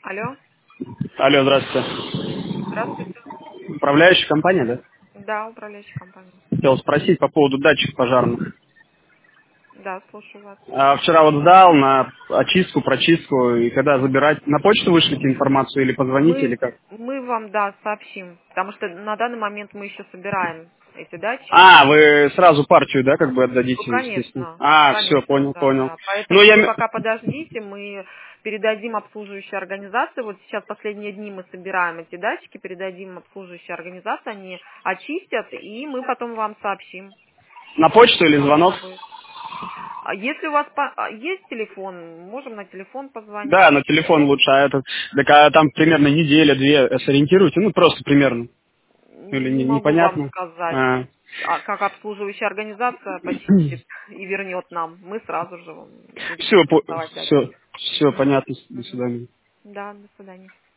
Алло, Алло, здравствуйте. здравствуйте. Управляющая компания, да? Да, управляющая компания. Хотел спросить по поводу датчиков пожарных. Да, слушаю вас. Вчера вот сдал на очистку, прочистку, и когда забирать, на почту вышлите информацию или позвоните, или Мы, как? мы вам, да, сообщим, потому что на данный момент мы еще собираем эти датчики. Вы сразу партию, да, как бы Ну, отдадите, естественно. конечно, Все, конечно, понял, да, понял. да. Ну, Поэтому я... вы пока подождите, мы передадим обслуживающей организации. Вот сейчас последние дни мы собираем эти датчики, передадим обслуживающей организации, они очистят, и мы потом вам сообщим, На почту или как звонок? это будет. А если у вас есть телефон, можем на телефон позвонить. Да, на телефон лучше, там примерно неделя-две сориентируйте, ну, просто примерно. Или Не могу вам непонятно? сказать, как обслуживающая организация почистит и вернет нам. Мы сразу же вам будем Все, сдавать все, датчики. все Мгм. понятно. До Мгм. свидания. Да, до свидания.